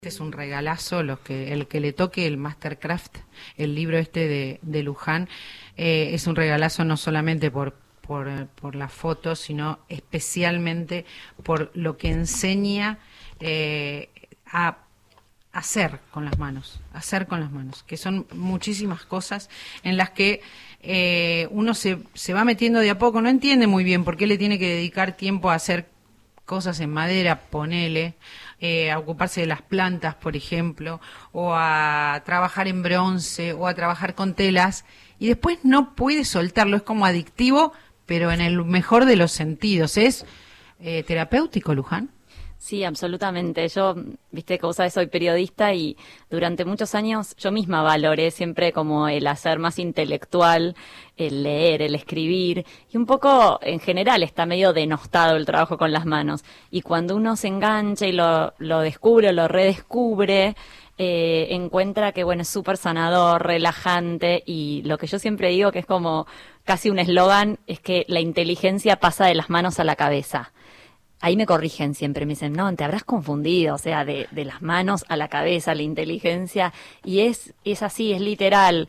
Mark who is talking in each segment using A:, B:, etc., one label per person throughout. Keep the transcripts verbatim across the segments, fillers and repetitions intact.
A: Es un regalazo los que el que le toque el Mastercraft, el libro este de, de Luján, eh, es un regalazo no solamente por, por, por las fotos, sino especialmente por lo que enseña eh, a hacer con las manos, hacer con las manos, que son muchísimas cosas en las que eh, uno se, se va metiendo de a poco, no entiende muy bien por qué le tiene que dedicar tiempo a hacer cosas en madera, ponele, eh, a ocuparse de las plantas, por ejemplo, o a trabajar en bronce, o a trabajar con telas, y después no puede soltarlo, es como adictivo, pero en el mejor de los sentidos. ¿Es eh, terapéutico, Luján?
B: Sí, absolutamente. Yo, viste, como sabes, soy periodista y durante muchos años yo misma valoré siempre como el hacer más intelectual, el leer, el escribir, y un poco en general está medio denostado el trabajo con las manos. Y cuando uno se engancha y lo, lo descubre, lo redescubre, eh, encuentra que, bueno, es súper sanador, relajante, y lo que yo siempre digo que es como casi un eslogan, es que la inteligencia pasa de las manos a la cabeza. Ahí me corrigen siempre, me dicen, no, te habrás confundido, o sea, de, de las manos a la cabeza, la inteligencia, y es, es así, es literal,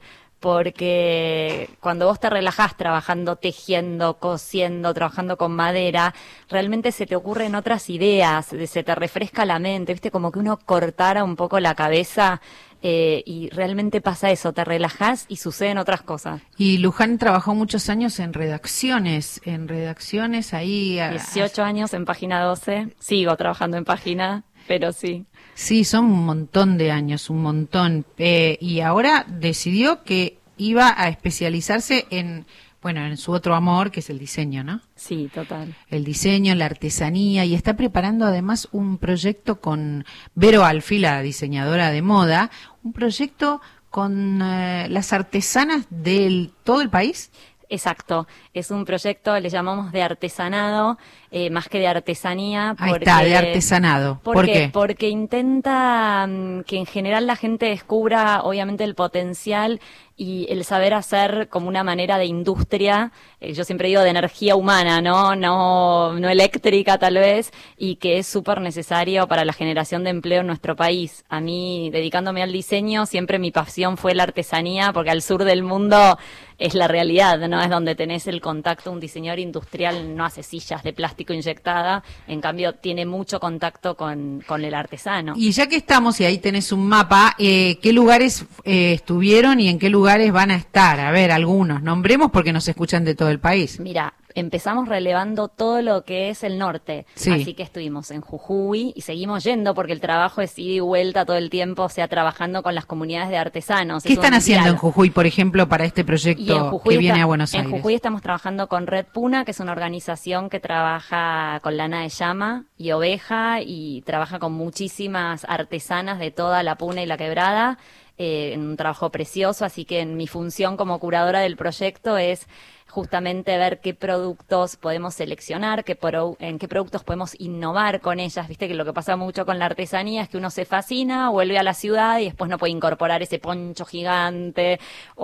B: porque cuando vos te relajás trabajando, tejiendo, cosiendo, trabajando con madera, realmente se te ocurren otras ideas, se te refresca la mente, viste, como que uno cortara un poco la cabeza. Eh, y realmente pasa eso, te relajás y suceden otras cosas.
A: Y Luján trabajó muchos años en redacciones, en redacciones ahí... A,
B: dieciocho años en Página doce, sigo trabajando en Página, pero sí.
A: Sí, son un montón de años, un montón. Eh, y ahora decidió que iba a especializarse en... Bueno, en su otro amor, que es el diseño, ¿no?
B: Sí, total.
A: El diseño, la artesanía, y está preparando además un proyecto con Vero Alfi, la diseñadora de moda, un proyecto con eh, las artesanas de todo el país.
B: Exacto, es un proyecto, le llamamos de artesanado, eh, más que de artesanía.
A: Ahí
B: porque,
A: está, de artesanado.
B: ¿Por,
A: ¿Por
B: qué?
A: qué?
B: Porque intenta um, que en general la gente descubra, obviamente, el potencial y el saber hacer como una manera de industria, eh, yo siempre digo de energía humana, ¿no? No, no eléctrica tal vez, y que es súper necesario para la generación de empleo en nuestro país. A mí, dedicándome al diseño, siempre mi pasión fue la artesanía, porque al sur del mundo es la realidad, ¿no? Es donde tenés el contacto. Un diseñador industrial no hace sillas de plástico inyectada, en cambio tiene mucho contacto con, con el artesano.
A: Y ya que estamos, y ahí tenés un mapa, eh, ¿qué lugares eh, estuvieron y en qué lugares van a estar? A ver, algunos, nombremos porque nos escuchan de todo el país.
B: Mira, empezamos relevando todo lo que es el norte,
A: sí.
B: Así que estuvimos en Jujuy y seguimos yendo porque el trabajo es ida y vuelta todo el tiempo, o sea, trabajando con las comunidades de artesanos.
A: ¿Qué están haciendo en Jujuy, por ejemplo, para este proyecto que viene
B: está,
A: a Buenos Aires?
B: En Jujuy estamos trabajando con Red Puna, que es una organización que trabaja con lana de llama y oveja y trabaja con muchísimas artesanas de toda la Puna y la Quebrada, eh, en un trabajo precioso, así que en mi función como curadora del proyecto es justamente ver qué productos podemos seleccionar, qué pro, en qué productos podemos innovar con ellas. Viste que lo que pasa mucho con la artesanía es que uno se fascina, vuelve a la ciudad y después no puede incorporar ese poncho gigante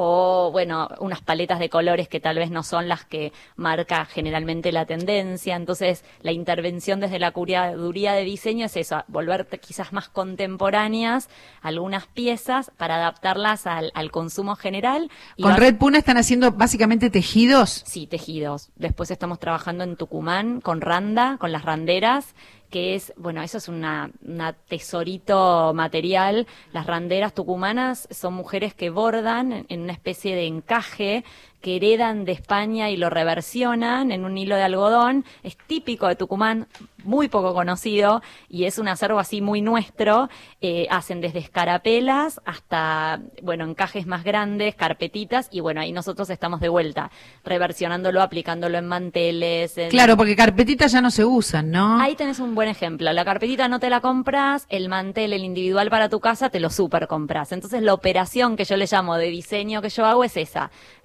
B: o, bueno, unas paletas de colores que tal vez no son las que marca generalmente la tendencia. Entonces, la intervención desde la curaduría de diseño es eso, volverte quizás más contemporáneas algunas piezas para adaptarlas al, al consumo general. Y
A: con
B: vas...
A: Red Puna están haciendo básicamente tejidos.
B: Sí, tejidos. Después estamos trabajando en Tucumán con Randa, con las randeras, que es, bueno, eso es una, una tesorito material. Las randeras tucumanas son mujeres que bordan en, en una especie de encaje que heredan de España y lo reversionan en un hilo de algodón. Es típico de Tucumán, muy poco conocido, y es un acervo así muy nuestro. Eh, hacen desde escarapelas hasta, bueno, encajes más grandes, carpetitas, y bueno, ahí nosotros estamos de vuelta, reversionándolo, aplicándolo en manteles. En...
A: Claro, porque carpetitas ya no se usan, ¿no?
B: Ahí tenés un buen ejemplo. La carpetita no te la compras, el mantel, el individual para tu casa, te lo super compras. Entonces la operación que yo le llamo de diseño que yo hago es esa.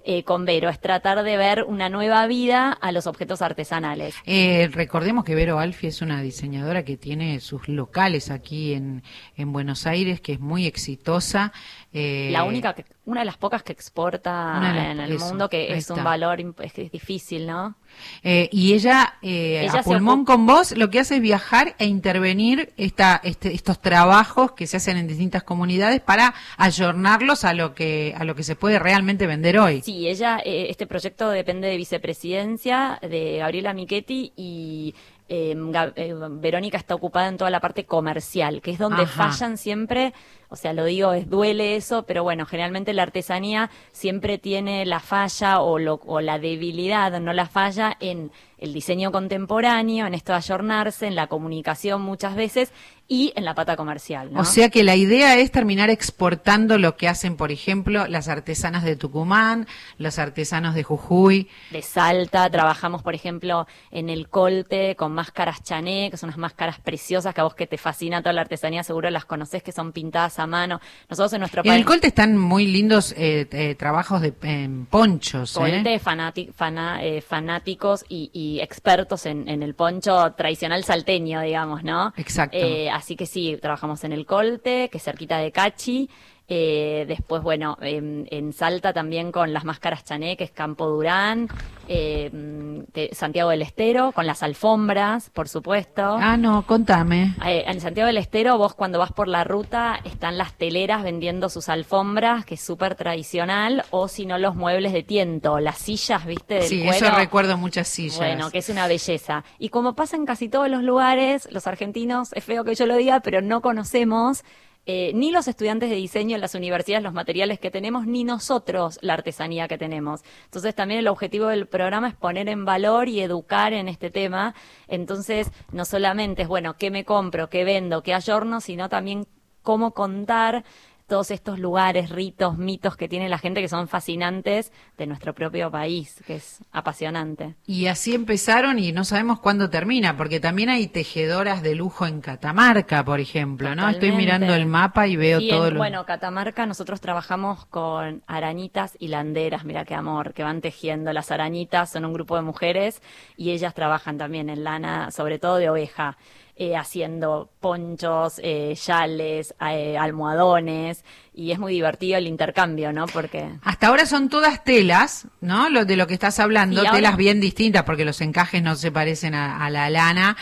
B: eh, con Vero, es tratar de ver una nueva vida a los objetos artesanales.
A: Eh, recordemos que Vero Alfi es una diseñadora que tiene sus locales aquí en, en Buenos Aires, que es muy exitosa. Eh,
B: la única, que, una de las pocas que exporta
A: la,
B: en el
A: eso,
B: mundo, que es
A: está.
B: un valor, es, que es difícil, ¿no?
A: Eh, y ella, eh, ella a pulmón con vos, lo que hace es viajar e intervenir esta, este, estos trabajos que se hacen en distintas comunidades para ayornarlos a lo que a lo que se puede realmente vender hoy.
B: Sí, ella, eh, este proyecto depende de vicepresidencia de Gabriela Michetti y eh, eh, Verónica está ocupada en toda la parte comercial, que es donde
A: Ajá.
B: fallan siempre. O sea, lo digo, es duele eso, pero bueno, generalmente la artesanía siempre tiene la falla o, lo, o la debilidad, no la falla en el diseño contemporáneo, en esto de ayornarse, en la comunicación muchas veces y en la pata comercial, ¿no?
A: O sea que la idea es terminar exportando lo que hacen, por ejemplo, las artesanas de Tucumán, los artesanos de Jujuy.
B: De Salta, trabajamos, por ejemplo, en el Colte con máscaras chané, que son unas máscaras preciosas que a vos que te fascina toda la artesanía, seguro las conocés, que son pintadas a mano. Nosotros en nuestro
A: país... En el Colte están muy lindos eh, eh, trabajos de eh, ponchos.
B: Colte,
A: ¿eh?
B: fanati fana eh, fanáticos y, y expertos en, en el poncho tradicional salteño, digamos, ¿no?
A: Exacto.
B: Eh, así que sí, trabajamos en el Colte, que es cerquita de Cachi. Eh, después, bueno, eh, en Salta también con las máscaras chané, que es Campo Durán, eh, de Santiago del Estero, con las alfombras, por supuesto.
A: Ah, no, contame.
B: Eh, en Santiago del Estero, vos cuando vas por la ruta, están las teleras vendiendo sus alfombras, que es súper tradicional, o si no, los muebles de tiento, las sillas, ¿viste? Del
A: sí,
B: cuero.
A: eso recuerdo muchas sillas.
B: Bueno, que es una belleza. Y como pasa en casi todos los lugares, los argentinos, es feo que yo lo diga, pero no conocemos Eh, ni los estudiantes de diseño en las universidades los materiales que tenemos, ni nosotros la artesanía que tenemos. Entonces también el objetivo del programa es poner en valor y educar en este tema. Entonces no solamente es, bueno, qué me compro, qué vendo, qué ayorno, sino también cómo contar todos estos lugares, ritos, mitos que tiene la gente que son fascinantes de nuestro propio país, que es apasionante.
A: Y así empezaron y no sabemos cuándo termina, porque también hay tejedoras de lujo en Catamarca, por ejemplo, ¿no?
B: Totalmente.
A: Estoy mirando el mapa y veo
B: Sí,
A: todo
B: en,
A: lo...
B: Bueno, Catamarca nosotros trabajamos con arañitas hilanderas, mira qué amor, que van tejiendo. Las arañitas son un grupo de mujeres y ellas trabajan también en lana, sobre todo de oveja. Eh, haciendo ponchos, eh, yales, eh, almohadones, y es muy divertido el intercambio, ¿no? Porque
A: hasta ahora son todas telas, ¿no? Lo de lo que estás hablando,
B: sí,
A: telas
B: ahora...
A: bien distintas, porque los encajes no se parecen a, a la lana,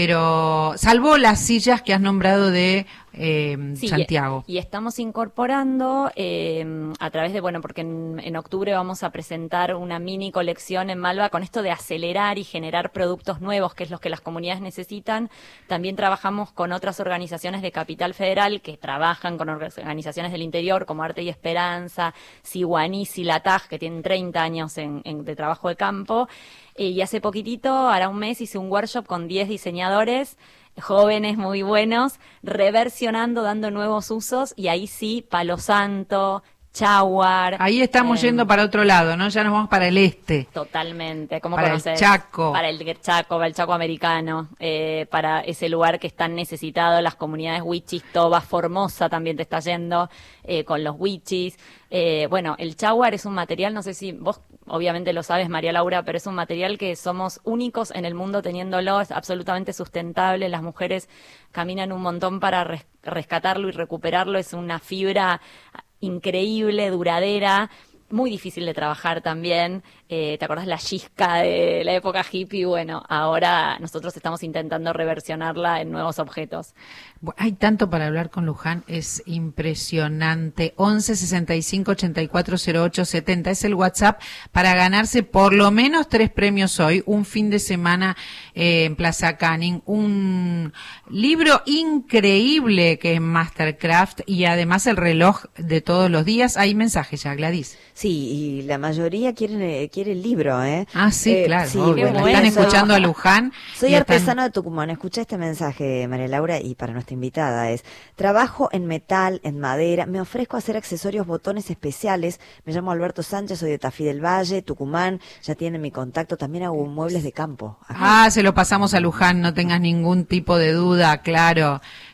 A: pero salvo las sillas que has nombrado de eh,
B: sí,
A: Santiago.
B: Y estamos incorporando eh, a través de, bueno, porque en, en octubre vamos a presentar una mini colección en Malva con esto de acelerar y generar productos nuevos, que es lo que las comunidades necesitan. También trabajamos con otras organizaciones de Capital Federal que trabajan con organizaciones del interior como Arte y Esperanza, Siguaní, Silatag, que tienen treinta años en, en, de trabajo de campo. Eh, y hace poquitito, hará un mes, hice un workshop con diez diseñadores jóvenes muy buenos, reversionando, dando nuevos usos, y ahí sí, Palo Santo, Chaguar.
A: Ahí estamos eh, yendo para otro lado, ¿no? Ya nos vamos para el este.
B: Totalmente. ¿Cómo
A: para
B: conoces?
A: el Chaco.
B: Para el Chaco, para el Chaco americano, eh, para ese lugar que están necesitados, las comunidades wichis, Toba, Formosa también te está yendo, eh, con los wichis. Eh, bueno, el Chaguar es un material, no sé si vos obviamente lo sabes, María Laura, pero es un material que somos únicos en el mundo teniéndolo, es absolutamente sustentable, las mujeres caminan un montón para res- rescatarlo y recuperarlo, es una fibra increíble, duradera, muy difícil de trabajar también. Eh, ¿te acordás la chisca de la época hippie? Bueno, ahora nosotros estamos intentando reversionarla en nuevos objetos.
A: Bueno, hay tanto para hablar con Luján, es impresionante. once sesenta y cinco ochenta y cuatro cero ocho setenta es el WhatsApp para ganarse por lo menos tres premios hoy, un fin de semana eh, en Plaza Canning, un libro increíble que es Mastercraft y además el reloj de todos los días. Hay mensajes ya, Gladys.
C: Sí, y la mayoría quieren eh, quiere el libro, ¿eh?
A: Ah, sí,
C: eh,
A: claro.
C: Sí,
A: obvio.
C: bueno,
A: Están
C: eso.
A: escuchando a Luján.
C: Soy
A: y
C: artesano
A: están...
C: de Tucumán. Escuché este mensaje, María Laura, y para nuestra invitada es: trabajo en metal, en madera, me ofrezco a hacer accesorios, botones especiales. Me llamo Alberto Sánchez, soy de Tafí del Valle, Tucumán. Ya tienen mi contacto. También hago muebles de campo.
A: Ajá. Ah, se lo pasamos a Luján, no tengas ningún tipo de duda, claro.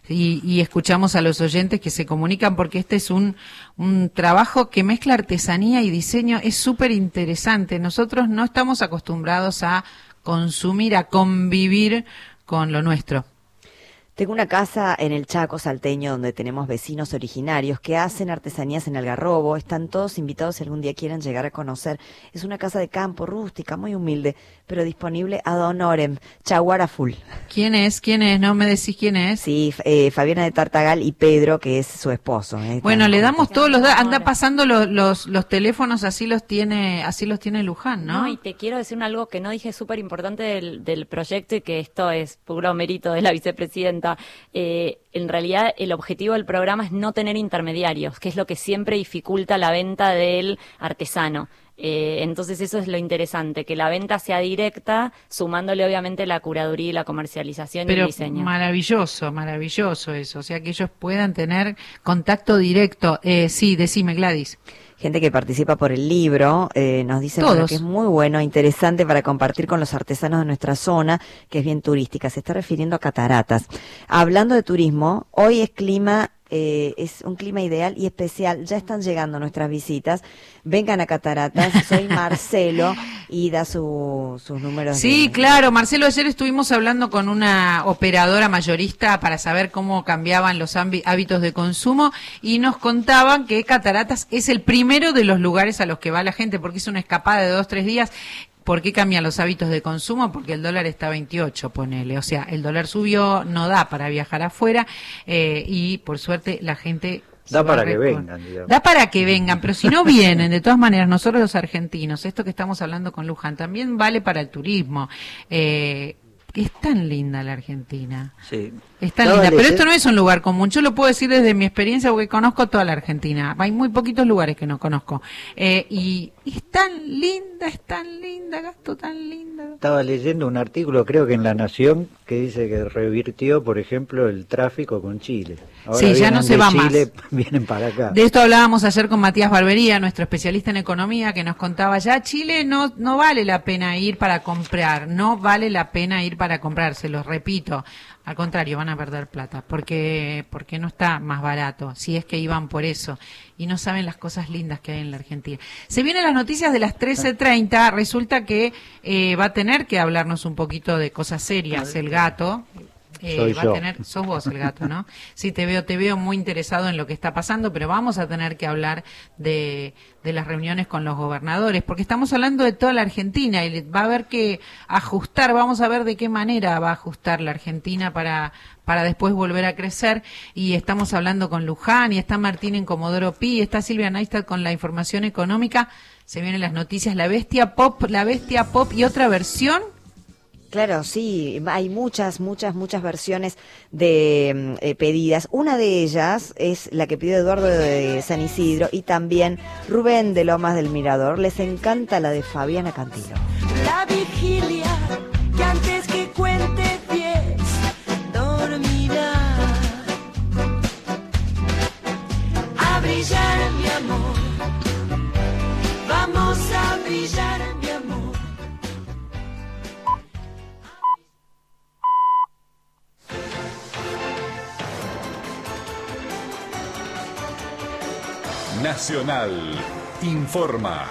A: y, y escuchamos a los oyentes que se comunican, porque este es un, un trabajo que mezcla artesanía y diseño, es súper interesante. Nosotros no estamos acostumbrados a consumir, a convivir con lo nuestro.
C: Tengo una casa en el Chaco salteño donde tenemos vecinos originarios que hacen artesanías en Algarrobo. Están todos invitados si algún día quieren llegar a conocer. Es una casa de campo rústica, muy humilde, pero disponible ad honorem. Chaguara full.
A: ¿Quién es? ¿Quién es? ¿No me decís quién es?
C: Sí, eh, Fabiana de Tartagal y Pedro, que es su esposo. Eh,
A: bueno, le damos todos los datos. Anda pasando los, los, los teléfonos, así los tiene, así los tiene Luján, ¿no?
B: No, y te quiero decir algo que no dije súper importante del, del proyecto, y que esto es puro mérito de la vicepresidenta. Eh, en realidad el objetivo del programa es no tener intermediarios, que es lo que siempre dificulta la venta del artesano. Eh, entonces eso es lo interesante, que la venta sea directa, sumándole obviamente la curaduría y la comercialización.
A: Pero
B: y el diseño.
A: Maravilloso, maravilloso eso, o sea que ellos puedan tener contacto directo. Eh, sí, decime, Gladys.
C: Gente que participa por el libro, eh, nos dicen bueno, que es muy bueno, interesante para compartir con los artesanos de nuestra zona, que es bien turística. Se está refiriendo a cataratas. Hablando de turismo, hoy es clima, eh, es un clima ideal y especial. Ya están llegando nuestras visitas. Vengan a Cataratas. Soy Marcelo y da su, sus números.
A: Sí,
C: de...
A: claro, Marcelo, ayer estuvimos hablando con una operadora mayorista para saber cómo cambiaban los hábitos de consumo y nos contaban que Cataratas es el primero de los lugares a los que va la gente, porque es una escapada de dos, tres días. ¿Por qué cambian los hábitos de consumo? Porque el dólar está a veintiocho, ponele. O sea, el dólar subió, no da para viajar afuera eh, y por suerte la gente...
D: Da para que vengan, digamos.
A: Da para que vengan, pero si no vienen, de todas maneras, nosotros los argentinos, esto que estamos hablando con Luján, también vale para el turismo. Eh, es tan linda la Argentina.
D: Sí.
A: Es tan
D: no,
A: linda,
D: vale,
A: pero
D: sí.
A: esto no es un lugar común. Yo lo puedo decir desde mi experiencia porque conozco toda la Argentina. Hay muy poquitos lugares que no conozco. Eh, y, y es tan linda, es tan linda, Gasto, tan linda.
D: Estaba leyendo un artículo, creo que en La Nación, que dice que revirtió, por ejemplo, el tráfico con Chile. Ahora
A: sí, ya no se
D: de
A: va
D: Chile,
A: más.
D: Vienen para acá.
A: De esto hablábamos ayer con Matías Barbería, nuestro especialista en economía, que nos contaba ya, Chile no, no vale la pena ir para comprar, no vale la pena ir para comprar, se los repito. Al contrario, van a perder plata, porque porque no está más barato, si es que iban por eso, y no saben las cosas lindas que hay en la Argentina. Se vienen las noticias de las trece treinta, resulta que eh, va a tener que hablarnos un poquito de cosas serias, el gato. Eh,
D: Soy
A: va
D: yo.
A: a tener, sos vos el gato, ¿no? Sí, te veo, te veo muy interesado en lo que está pasando, pero vamos a tener que hablar de, de las reuniones con los gobernadores, porque estamos hablando de toda la Argentina y va a haber que ajustar, vamos a ver de qué manera va a ajustar la Argentina para, para después volver a crecer. Y estamos hablando con Luján, y está Martín en Comodoro Pi, está Silvia Neistat con la información económica. Se vienen las noticias, la bestia pop, la bestia pop y otra versión.
C: Claro, sí, hay muchas, muchas, muchas versiones de eh, pedidas. Una de ellas es la que pidió Eduardo de San Isidro y también Rubén de Lomas del Mirador. Les encanta la de Fabiana Cantilo.
E: La vigilia que antes que cuente diez dormirá. A brillar, mi amor. Vamos a brillar, mi amor.
F: Nacional informa.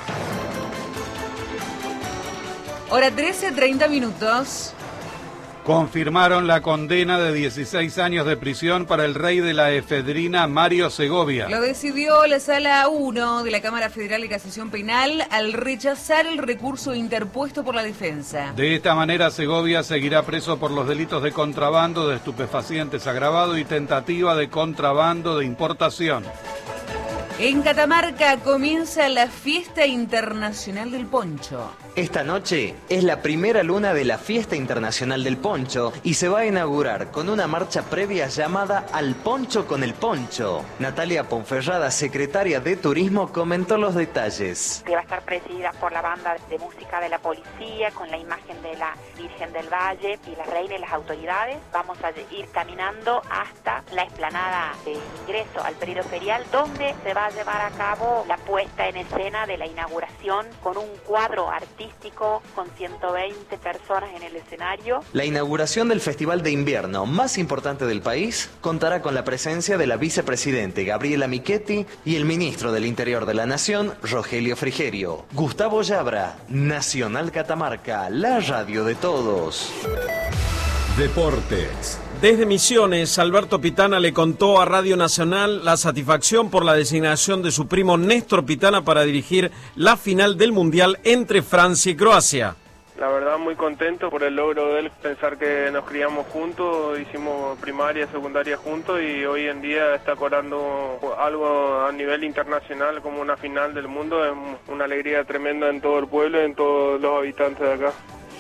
G: Hora trece, treinta minutos.
H: Confirmaron la condena de dieciséis años de prisión para el rey de la efedrina, Mario Segovia.
G: Lo decidió la Sala uno de la Cámara Federal de Casación Penal al rechazar el recurso interpuesto por la defensa.
H: De esta manera, Segovia seguirá preso por los delitos de contrabando de estupefacientes agravado y tentativa de contrabando de importación.
G: En Catamarca comienza la Fiesta Internacional del Poncho.
I: Esta noche es la primera luna de la Fiesta Internacional del Poncho y se va a inaugurar con una marcha previa llamada Al Poncho con el Poncho. Natalia Ponferrada, secretaria de Turismo, comentó los detalles.
J: Que va a estar presidida por la banda de música de la policía, con la imagen de la Virgen del Valle y la reina y las autoridades. Vamos a ir caminando hasta la explanada de ingreso al periodo ferial, donde se va a llevar a cabo la puesta en escena de la inauguración con un cuadro artístico artístico con ciento veinte personas en el escenario.
I: La inauguración del festival de invierno más importante del país contará con la presencia de la vicepresidente Gabriela Michetti y el ministro del Interior de la Nación, Rogelio Frigerio. Gustavo Yabra, Nacional Catamarca, la radio de todos.
F: Deportes.
K: Desde Misiones, Alberto Pitana le contó a Radio Nacional la satisfacción por la designación de su primo Néstor Pitana para dirigir la final del Mundial entre Francia y Croacia.
L: La verdad muy contento por el logro de él, pensar que nos criamos juntos, hicimos primaria, secundaria juntos y hoy en día está cobrando algo a nivel internacional como una final del mundo. Es una alegría tremenda en todo el pueblo y en todos los habitantes de acá.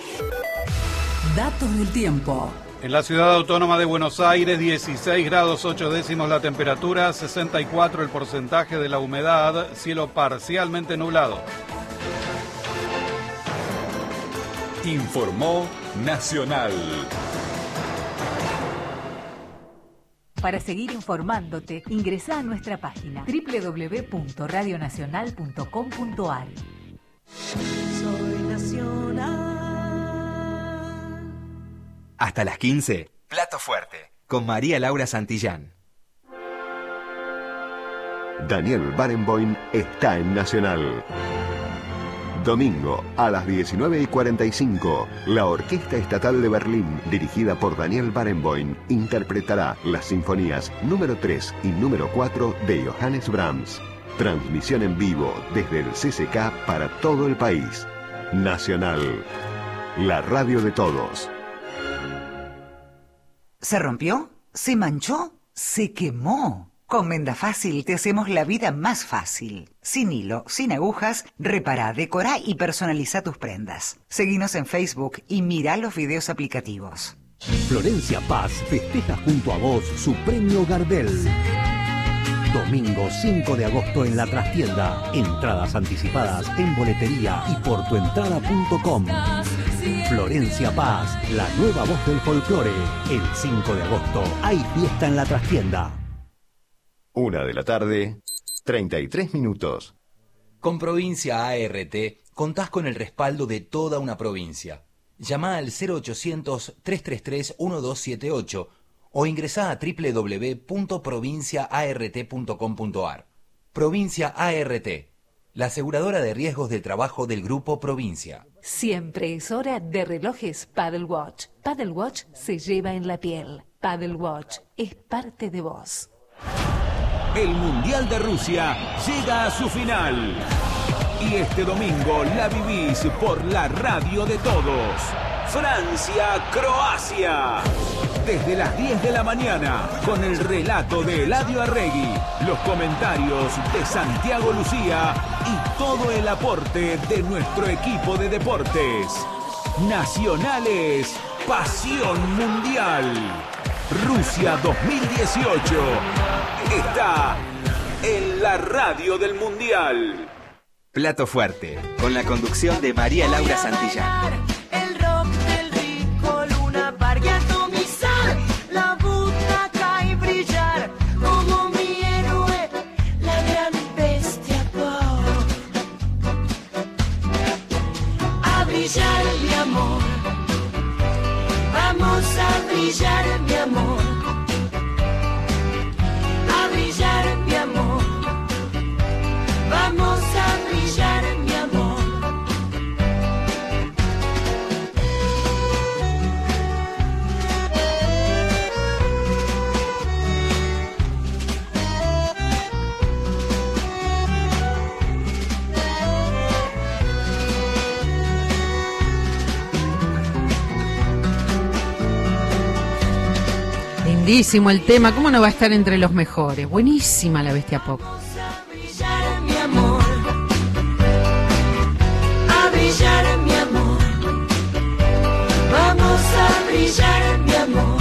M: Datos del tiempo.
H: En la ciudad autónoma de Buenos Aires, dieciséis grados ocho décimos la temperatura, sesenta y cuatro el porcentaje de la humedad, cielo parcialmente nublado.
F: Informó Nacional.
M: Para seguir informándote, ingresá a nuestra página doble u doble u doble u punto radio nacional punto com punto a r.
E: Soy nacional.
N: Hasta las quince, Plato Fuerte, con María Laura Santillán.
O: Daniel Barenboim está en Nacional. Domingo, a las diecinueve y cuarenta y cinco, la Orquesta Estatal de Berlín, dirigida por Daniel Barenboim, interpretará las sinfonías número tres y número cuatro de Johannes Brahms. Transmisión en vivo desde el C C K para todo el país. Nacional, la radio de todos.
P: ¿Se rompió? ¿Se manchó? ¿Se quemó? Con Venda Fácil te hacemos la vida más fácil. Sin hilo, sin agujas, repará, decorá y personaliza tus prendas. Seguinos en Facebook y mirá los videos aplicativos.
Q: Florencia Paz festeja junto a vos su premio Gardel. Domingo cinco de agosto en La Trastienda. Entradas anticipadas en boletería y por tu entrada punto com. Florencia Paz, la nueva voz del folclore. El cinco de agosto hay fiesta en La Trastienda.
O: Una de la tarde, treinta y tres minutos.
R: Con Provincia A R T contás con el respaldo de toda una provincia. Llama al cero ochocientos, trescientos treinta y tres, doce setenta y ocho o ingresá a doble u doble u doble u punto provincia a r t punto com punto a r. Provincia A R T, la aseguradora de riesgos del trabajo del Grupo Provincia.
M: Siempre es hora de relojes Paddle Watch. Paddle Watch se lleva en la piel. Paddle Watch es parte de vos.
F: El Mundial de Rusia llega a su final. Y este domingo la vivís por la radio de todos. Francia-Croacia. Desde las diez de la mañana, con el relato de Eladio Arregui, los comentarios de Santiago Lucía y todo el aporte de nuestro equipo de deportes. Nacionales, pasión mundial. Rusia dos mil dieciocho está en la radio del Mundial.
N: Plato Fuerte, con la conducción de María Laura Santillán.
E: El rock del rico Luna Park y atomizar la butaca y brillar como mi héroe, la gran bestia pop. A brillar mi amor, vamos a brillar mi amor. A brillar mi amor, vamos a brillar mi amor.
A: Lindísimo el tema, ¿cómo no va a estar entre los mejores? Buenísima la Bestia Pop.
E: A brillar mi amor, a brillar mi amor, vamos a brillar mi amor.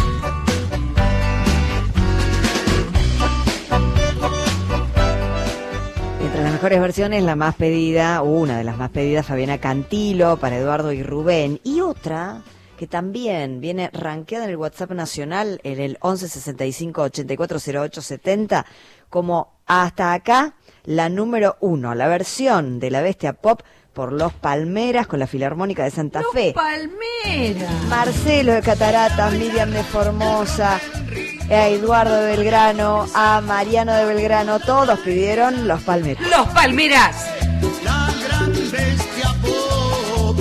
C: Entre las mejores versiones, la más pedida, una de las más pedidas, Fabiana Cantilo, para Eduardo y Rubén, y otra que también viene rankeada en el WhatsApp nacional, en el once sesenta y cinco ochenta y cuatro cero ocho setenta, como hasta acá la número uno, la versión de la Bestia Pop por Los Palmeras con la Filarmónica de Santa
A: Los
C: Fe.
A: Palmeras.
C: Marcelo de Catarata, Miriam de Formosa, a Eduardo de Belgrano, a Mariano de Belgrano, todos pidieron Los Palmeras.
A: Los Palmeras.
E: La gran bestia pop.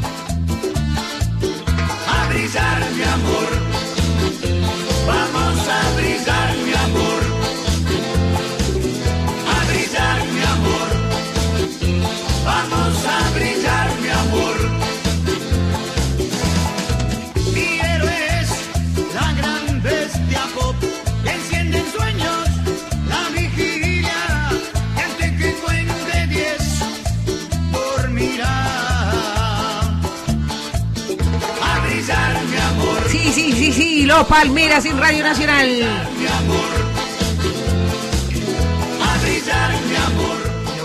E: A brillar, mi amor. Vamos a brillar, mi amor. A brillar, mi amor. Vamos a brillar, mi amor. Mi héroe es la gran bestia pop. Que enciende en sueños la vigilia. Y antes que cuente diez, dormirá. A brillar, mi amor.
A: Sí, sí, sí, sí, Los Palmeras en Radio Nacional.
E: Mi amor. A brillar, mi amor.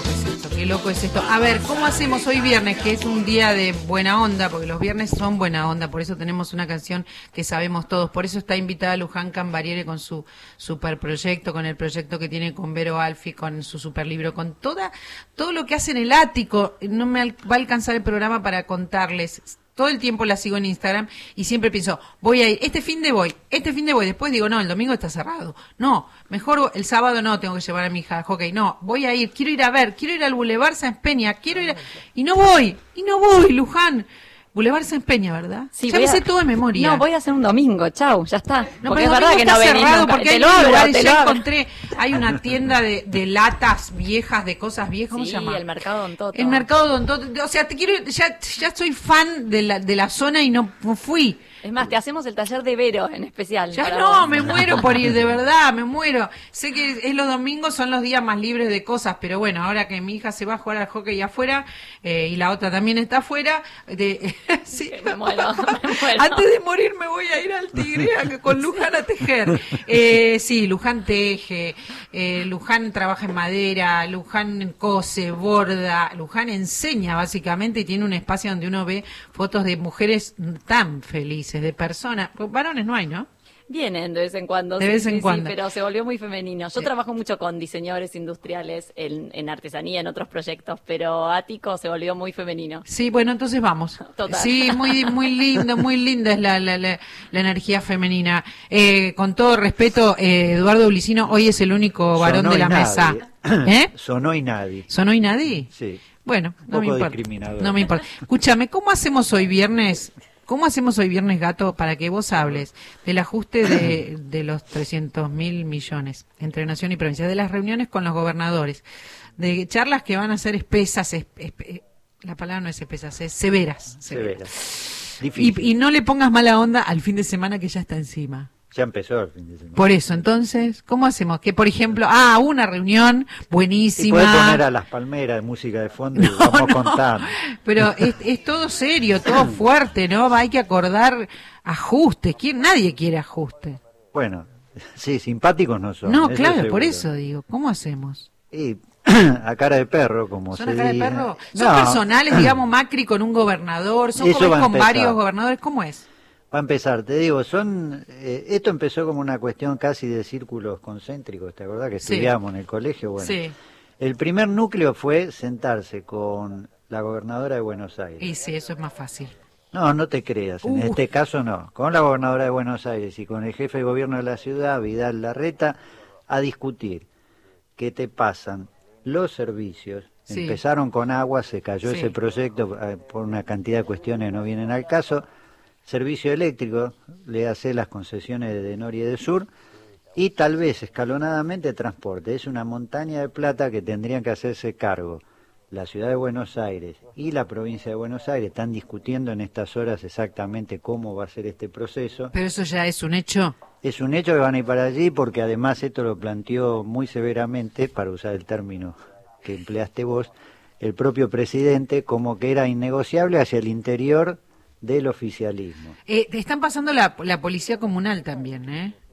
A: Qué loco es esto. A ver, ¿cómo hacemos hoy viernes? Que es un día de buena onda, porque los viernes son buena onda, por eso tenemos una canción que sabemos todos. Por eso está invitada Luján Cambariere con su super proyecto, con el proyecto que tiene con Vero Alfi, con su super libro, con toda, todo lo que hace en el ático. No me al- va a alcanzar el programa para contarles. Todo el tiempo la sigo en Instagram y siempre pienso, voy a ir, este fin de voy, este fin de voy, después digo, no, el domingo está cerrado, no, mejor el sábado no, tengo que llevar a mi hija al hockey, no, voy a ir, quiero ir a ver, quiero ir al Boulevard Sáenz Peña, quiero ir a... y no voy, y no voy, Luján. Boulevard Sáenz Peña, ¿verdad?
B: Sí,
A: ya
B: voy
A: me sé
B: a-
A: todo de memoria.
B: No, voy a hacer un domingo, chau, ya está.
A: No,
B: porque
A: pero
B: es
A: el
B: verdad
A: domingo
B: que no
A: está
B: venís
A: cerrado
B: nunca.
A: porque
B: Te
A: hay
B: lo
A: unos
B: abro,
A: lugares,
B: te
A: ya
B: lo abro.
A: encontré, hay una tienda de, de latas viejas, de cosas viejas, ¿cómo
B: Sí,
A: se llama?
B: el Mercado Don Toto.
A: El Mercado Don Toto. O sea, te quiero, ya, ya soy fan de la, de la zona y no fui.
B: Es más, te hacemos el taller de Vero en especial.
A: Ya
B: para
A: no,
B: vos.
A: me muero por ir, de verdad, me muero. Sé que es los domingos, son los días más libres de cosas, pero bueno, ahora que mi hija se va a jugar al hockey afuera eh, y la otra también está afuera, de, sí,
B: Me muero, me muero.
A: antes de morir me voy a ir al Tigre a- con Luján a tejer. Eh, sí, Luján teje, eh, Luján trabaja en madera, Luján cose, borda, Luján enseña básicamente y tiene un espacio donde uno ve fotos de mujeres tan felices, de personas, pues varones no hay, ¿no?
B: Vienen de vez en cuando.
A: De
B: sí,
A: vez
B: sí,
A: en
B: sí,
A: cuando.
B: pero se volvió muy femenino. Yo
A: Eh.
B: trabajo mucho con diseñadores industriales en, en artesanía, en otros proyectos, pero Ático se volvió muy femenino.
A: Sí, bueno, entonces vamos.
B: Total.
A: Sí, muy muy lindo, muy linda es la, la, la, la energía femenina. Eh, con todo respeto, eh, Eduardo Ulicino hoy es el único varón
D: Sonó
A: de
D: y
A: la
D: nadie.
A: mesa. ¿Eh?
D: Sonó y nadie.
A: ¿Sonó y nadie?
D: Sí.
A: Bueno,
D: Un
A: no me
D: poco
A: importa.
D: discriminador.
A: No me importa. Escúchame, ¿cómo hacemos hoy viernes? ¿Cómo hacemos hoy viernes, Gato, para que vos hables del ajuste de, de los trescientos mil millones entre nación y provincia, de las reuniones con los gobernadores, de charlas que van a ser espesas, es- espe- la palabra no es espesas, es severas, severas.
D: Severa. Difícil.
A: Y, y no le pongas mala onda al fin de semana que ya está encima.
D: Ya empezó el fin de semana.
A: Por eso, entonces, ¿cómo hacemos? Que, por ejemplo, ah, una reunión
D: Y
A: buenísima.
D: podés poner a las palmeras de música de fondo y vamos contando.
A: Pero es, es todo serio, todo fuerte, ¿no? Hay que acordar ajustes. ¿Quién? Nadie quiere ajuste.
D: Bueno, sí, simpáticos no son.
A: No,
D: eso
A: claro,
D: seguro.
A: por eso digo, ¿cómo hacemos?
D: Y a cara de perro, como
A: ¿Son
D: se
A: a cara de
D: diga.
A: perro? ¿Son
D: No.
A: personales, digamos, Macri con un gobernador? ¿Son
D: Eso
A: como
D: va a
A: con
D: empezar.
A: varios gobernadores? ¿Cómo es?
D: Va a empezar, te digo, son eh, esto empezó como una cuestión casi de círculos concéntricos, ¿te acordás que
A: Sí.
D: estudiamos en el colegio? Bueno,
A: Sí.
D: el primer núcleo fue sentarse con la gobernadora de Buenos Aires.
A: Y sí, eso es más fácil.
D: No, no te creas, en
A: Uh.
D: este caso no. Con la gobernadora de Buenos Aires y con el jefe de gobierno de la ciudad, Vidal Larreta, a discutir qué te pasan los servicios.
A: Sí.
D: Empezaron con agua, se cayó
A: Sí.
D: ese proyecto eh, por una cantidad de cuestiones que no vienen al caso. Servicio eléctrico, le hace las concesiones de Norte y de Sur, y tal vez escalonadamente transporte. Es una montaña de plata que tendrían que hacerse cargo la ciudad de Buenos Aires y la provincia de Buenos Aires. Están discutiendo en estas horas exactamente cómo va a ser este proceso.
A: Pero eso ya es un hecho.
D: Es un hecho que van a ir para allí porque además esto lo planteó muy severamente, para usar el término que empleaste vos, el propio presidente, como que era innegociable hacia el interior del oficialismo.
A: Eh, te están pasando la, la policía comunal también, ¿eh?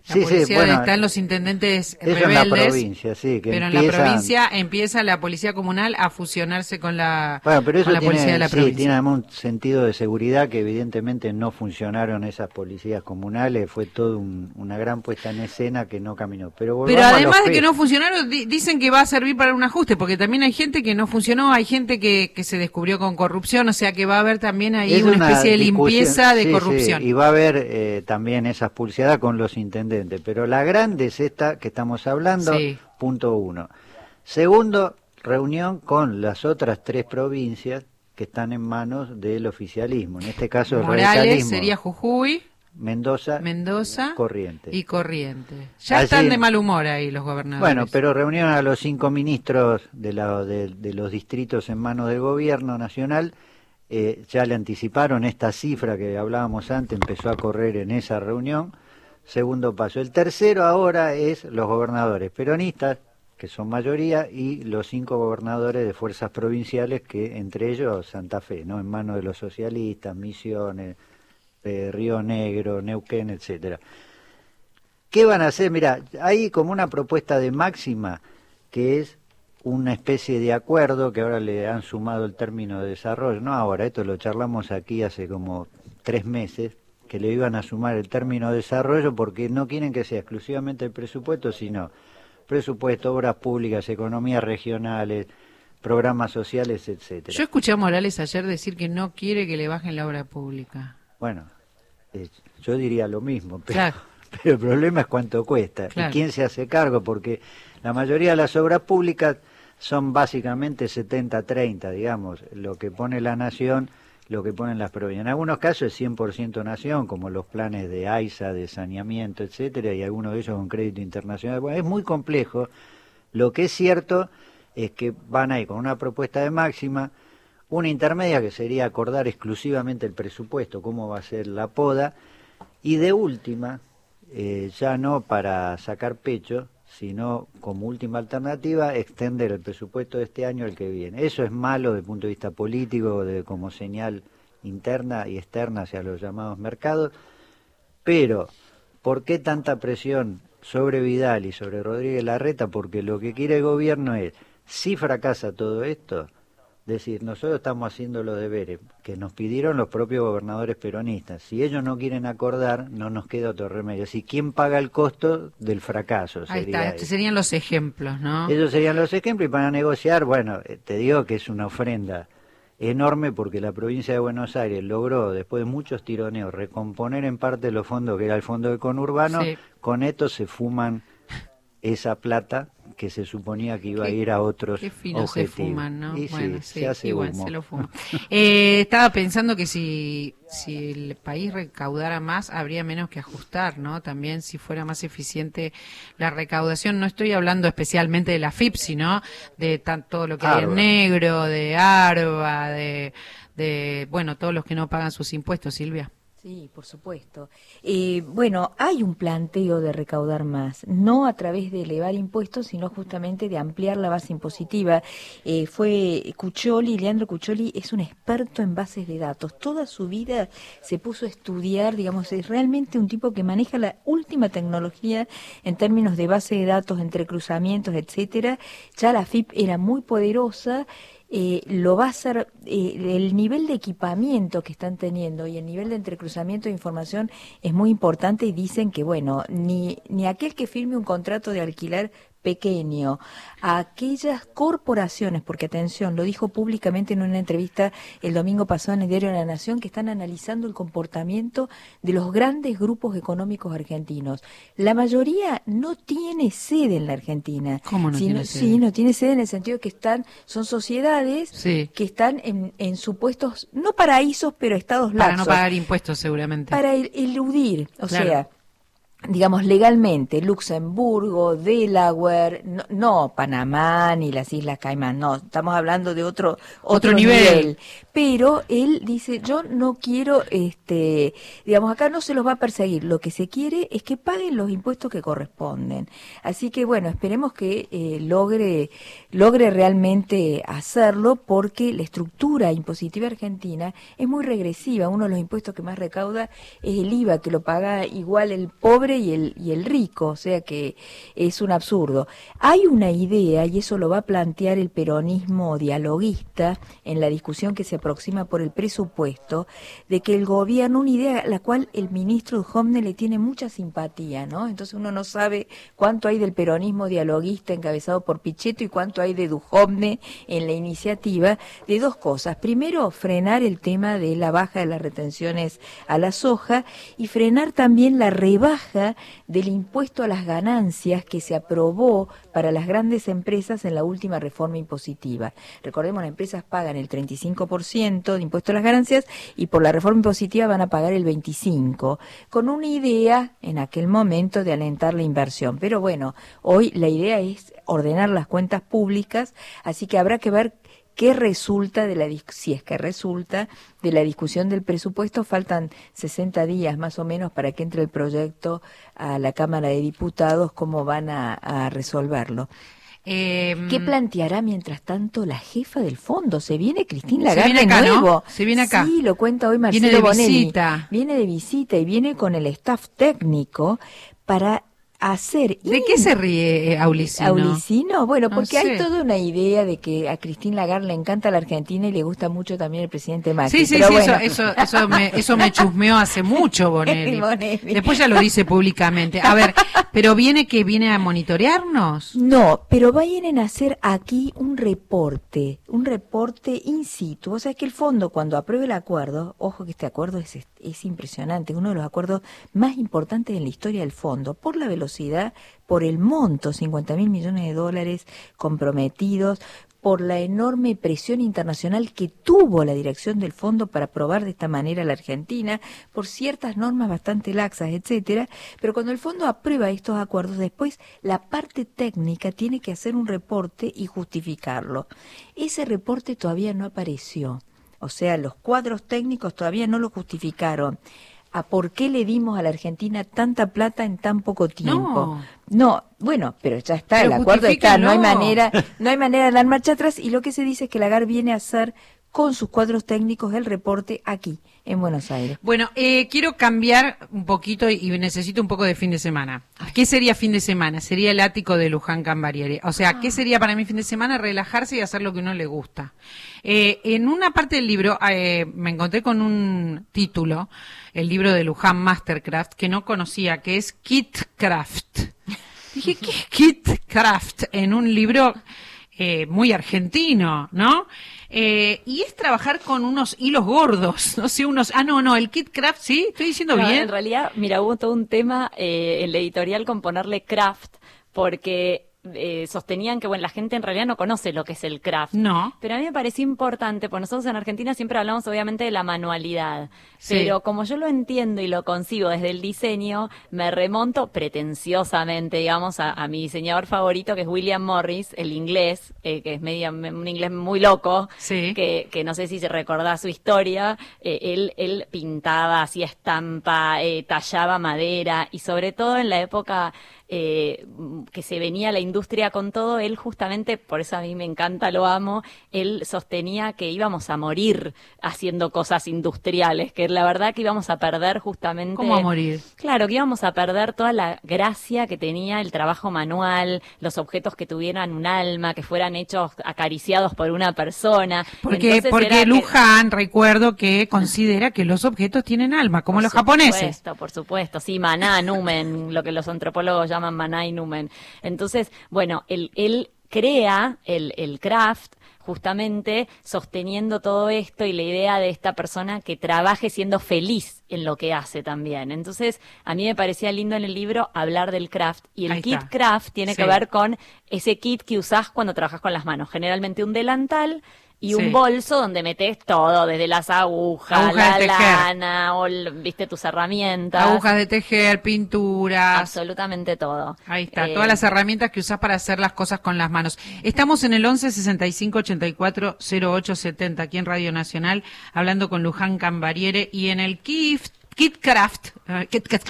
A: La
D: sí,
A: policía
D: sí, bueno,
A: están los intendentes
D: eso
A: rebeldes,
D: en la provincia, sí, que
A: pero
D: empieza...
A: en la provincia empieza la policía comunal a fusionarse con la,
D: bueno, pero eso
A: con la
D: tiene,
A: policía de la
D: sí,
A: provincia.
D: tiene además un sentido de seguridad que evidentemente no funcionaron esas policías comunales, fue toda un, una gran puesta en escena que no caminó. Pero,
A: Pero además de que
D: no
A: no funcionaron, di dicen que va a servir para un ajuste, porque también hay gente que no funcionó, hay gente que, que se descubrió con corrupción, o sea que va a haber también ahí
D: es
A: una,
D: una
A: especie de limpieza de
D: sí,
A: corrupción.
D: Sí, y va a haber eh, también esas pulseadas con los intendentes, pero la grande es esta que estamos hablando,
A: Sí.
D: punto uno. Segundo, reunión con las otras tres provincias que están en manos del oficialismo, en este caso el
A: Morales
D: radicalismo.
A: sería Jujuy,
D: Mendoza,
A: Mendoza
D: Corrientes.
A: y Corrientes. Ya
D: Allí-
A: están de mal humor ahí los gobernadores.
D: Bueno, pero reunieron a los cinco ministros de, la, de, de los distritos en manos del gobierno nacional, eh, ya le anticiparon esta cifra que hablábamos antes, empezó a correr en esa reunión, segundo paso. El tercero ahora es los gobernadores peronistas, que son mayoría, y los cinco gobernadores de fuerzas provinciales, que entre ellos Santa Fe, ¿no? En manos de los socialistas, Misiones, eh, Río Negro, Neuquén, etcétera. ¿Qué van a hacer? Mira, hay como una propuesta de máxima que es una especie de acuerdo que ahora le han sumado el término de desarrollo, no ahora, esto lo charlamos aquí hace como tres meses, que le iban a sumar el término de desarrollo porque no quieren que sea exclusivamente el presupuesto, sino presupuesto, obras públicas, economías regionales, programas sociales, etcétera.
A: Yo escuché a Morales ayer decir que no quiere que le bajen la obra pública.
D: Bueno, eh, yo diría lo mismo, pero,
A: Claro.
D: pero el problema es cuánto cuesta
A: Claro.
D: y quién se hace cargo, porque la mayoría de las obras públicas son básicamente setenta treinta, digamos, lo que pone la nación, lo que ponen las provincias. En algunos casos es cien por ciento nación, como los planes de AISA, de saneamiento, etcétera, y algunos de ellos con crédito internacional. Bueno, es muy complejo. Lo que es cierto es que van a ir con una propuesta de máxima, una intermedia que sería acordar exclusivamente el presupuesto, cómo va a ser la poda, y de última, eh, ya no para sacar pecho, sino como última alternativa, extender el presupuesto de este año al que viene. Eso es malo desde el punto de vista político, de, como señal interna y externa hacia los llamados mercados, pero ¿por qué tanta presión sobre Vidal y sobre Rodríguez Larreta? Porque lo que quiere el gobierno es, si fracasa todo esto, decir, nosotros estamos haciendo los deberes que nos pidieron los propios gobernadores peronistas. Si ellos no quieren acordar, no nos queda otro remedio. Así, ¿quién paga el costo del fracaso?
A: Ahí
D: Sería
A: está, estos
D: eso.
A: serían los ejemplos, ¿no?
D: Esos serían los ejemplos, y para negociar, bueno, eh, te digo que es una ofrenda enorme porque la provincia de Buenos Aires logró, después de muchos tironeos, recomponer en parte los fondos, que era el fondo del conurbano.
A: Sí.
D: Con esto se fuman esa plata que se suponía que iba
A: Qué-
D: a ir a otros
A: Qué fino
D: objetivos.
A: se fuman, ¿no?
D: Y
A: Bueno,
D: sí,
A: sí,
D: se hace
A: igual
D: humo.
A: se lo fuman. Eh, estaba pensando que si, si el país recaudara más, habría menos que ajustar, ¿no? También si fuera más eficiente la recaudación. No estoy hablando especialmente de la F I P, sino de tan, todo lo que hay en
D: Arba.
A: negro, de ARBA, de, de, bueno, todos los que no pagan sus impuestos, Silvia.
S: Sí, por supuesto. Eh, bueno, hay un planteo de recaudar más, no a través de elevar impuestos, sino justamente de ampliar la base impositiva. Eh, fue Cuccioli, Leandro Cuccioli es un experto en bases de datos. Toda su vida se puso a estudiar, digamos, es realmente un tipo que maneja la última tecnología en términos de base de datos, entre cruzamientos, etcétera. Ya la F I P era muy poderosa. Eh, lo va a hacer, eh, el nivel de equipamiento que están teniendo y el nivel de entrecruzamiento de información es muy importante, y dicen que, bueno, ni, ni aquel que firme un contrato de alquiler pequeño, a aquellas corporaciones, porque atención, lo dijo públicamente en una entrevista el domingo pasado en el diario La Nación, que están analizando el comportamiento de los grandes grupos económicos argentinos. La mayoría no tiene sede en la Argentina.
A: ¿Cómo no
S: sino-
A: tiene sede?
S: Sí, no tiene sede en el sentido que están, son sociedades
A: Sí.
S: que están en, en supuestos, no paraísos, pero estados
A: Para
S: laxos.
A: no pagar impuestos, seguramente.
S: Para el- eludir, o
A: Claro.
S: sea, digamos, legalmente, Luxemburgo, Delaware, no, no Panamá ni las Islas Caimán, no, estamos hablando de otro, otro,
A: Otro nivel.
S: Pero él dice, yo no quiero, este, digamos, acá no se los va a perseguir, lo que se quiere es que paguen los impuestos que corresponden. Así que, bueno, esperemos que eh, logre, logre realmente hacerlo, porque la estructura impositiva argentina es muy regresiva. Uno de los impuestos que más recauda es el I V A, que lo paga igual el pobre pobre y el, y el rico, o sea que es un absurdo. Hay una idea, y eso lo va a plantear el peronismo dialoguista en la discusión que se aproxima por el presupuesto, de que el gobierno, una idea a la cual el ministro Duhovne le tiene mucha simpatía, ¿no? Entonces uno no sabe cuánto hay del peronismo dialoguista encabezado por Pichetto y cuánto hay de Duhovne en la iniciativa, de dos cosas. Primero, frenar el tema de la baja de las retenciones a la soja y frenar también la rebaja del impuesto a las ganancias que se aprobó para las grandes empresas en la última reforma impositiva. Recordemos, las empresas pagan el treinta y cinco por ciento de impuesto a las ganancias y por la reforma impositiva van a pagar el veinticinco por ciento, con una idea en aquel momento de alentar la inversión. Pero bueno, hoy la idea es ordenar las cuentas públicas, así que habrá que ver qué resulta de la si es que resulta de la discusión del presupuesto. Faltan sesenta días más o menos para que entre el proyecto a la Cámara de Diputados, cómo van a, a resolverlo. Eh, ¿Qué planteará mientras tanto la jefa del fondo? Se viene Christine Lagarde
A: se viene acá,
S: nuevo.
A: ¿no? Se viene acá.
S: Sí, lo cuenta hoy Marcelo
A: Viene de
S: Bonelli.
A: visita.
S: Viene de visita y viene con el staff técnico para hacer...
A: ¿De qué se ríe Aulicino?
S: Aulicino, bueno,
A: No
S: porque
A: sé.
S: hay toda una idea de que a Christine Lagarde le encanta la Argentina y le gusta mucho también el presidente Macri.
A: Sí, sí,
S: pero
A: sí,
S: bueno.
A: eso, eso, eso, me, eso me chusmeó hace mucho Bonelli.
S: Bonelli.
A: Después ya lo dice públicamente. A ver, ¿pero viene que viene a monitorearnos?
S: No, pero vayan a hacer aquí un reporte, un reporte in situ. O sea, es que el fondo, cuando apruebe el acuerdo, ojo que este acuerdo es, es impresionante, uno de los acuerdos más importantes en la historia del fondo, por la velocidad, por el monto, cincuenta mil millones de dólares comprometidos, por la enorme presión internacional que tuvo la dirección del fondo para aprobar de esta manera la Argentina, por ciertas normas bastante laxas, etcétera. Pero cuando el fondo aprueba estos acuerdos, después la parte técnica tiene que hacer un reporte y justificarlo. Ese reporte todavía no apareció. O sea, los cuadros técnicos todavía no lo justificaron. ¿A por qué le dimos a la Argentina tanta plata en tan poco tiempo?
A: No.
S: No, bueno, pero ya está,
A: Pero
S: el acuerdo está, no hay
A: justifíquenlo.
S: manera, no hay manera de dar marcha atrás, y lo que se dice es que Lagarde viene a hacer con sus cuadros técnicos el reporte aquí, en Buenos Aires.
A: Bueno, eh, quiero cambiar un poquito y, y necesito un poco de fin de semana. ¿Qué sería fin de semana? Sería el ático de Luján Cambariere. O sea, ¿qué sería para mí fin de semana? Relajarse y hacer lo que uno le gusta. Eh, en una parte del libro eh, me encontré con un título, el libro de Luján Mastercraft, que no conocía, que es Kitcraft. Dije, ¿qué es Kitcraft? En un libro eh, muy argentino, ¿no? Eh, y es trabajar con unos hilos gordos, no sé, unos... Ah, no, no, el Kitcraft, ¿sí? ¿Estoy diciendo
B: No,
A: bien?
B: en realidad, mira, hubo todo un tema eh, en la editorial con ponerle craft, porque eh, sostenían que, bueno, la gente en realidad no conoce lo que es el craft.
A: No.
B: Pero a mí me pareció importante, porque nosotros en Argentina siempre hablamos obviamente de la manualidad.
A: Sí.
B: Pero como yo lo entiendo y lo concibo desde el diseño, me remonto pretenciosamente, digamos, a, a mi diseñador favorito, que es William Morris, el inglés, eh, que es media, un inglés muy loco,
A: Sí.
B: que, que no sé si se recordá su historia. Eh, él, él pintaba, hacía estampa, eh, tallaba madera, y sobre todo en la época eh, que se venía la industria con todo, él justamente, por eso a mí me encanta, lo amo, él sostenía que íbamos a morir haciendo cosas industriales, que la verdad que íbamos a perder justamente...
A: ¿Cómo a morir?
B: Claro, que íbamos a perder toda la gracia que tenía el trabajo manual, los objetos que tuvieran un alma, que fueran hechos acariciados por una persona.
A: Porque,
B: Entonces
A: porque
B: era que-
A: Luján, recuerdo que considera que los objetos tienen alma, como
B: Por
A: los japoneses.
B: supuesto, por supuesto, sí, maná, numen, lo que los antropólogos llaman maná y numen. Entonces, bueno, él, él crea el, el craft justamente sosteniendo todo esto y la idea de esta persona que trabaje siendo feliz en lo que hace también. Entonces, a mí me parecía lindo en el libro hablar del craft, y el
A: Ahí
B: kit
A: está.
B: craft tiene
A: Sí.
B: que ver con ese kit que usás cuando trabajas con las manos, generalmente un delantal y
A: Sí.
B: un bolso donde metes todo, desde las agujas,
A: Agujas de
B: la
A: tejer.
B: lana, o el- viste tus herramientas.
A: Agujas de tejer, pinturas.
B: Absolutamente todo.
A: Ahí está,
B: Eh,
A: todas las herramientas que usás para hacer las cosas con las manos. Estamos en el once sesenta y cinco ochenta y cuatro cero ocho setenta aquí en Radio Nacional, hablando con Luján Cambariere, y en el Gift Kit Craft, uh, Kit, Kit,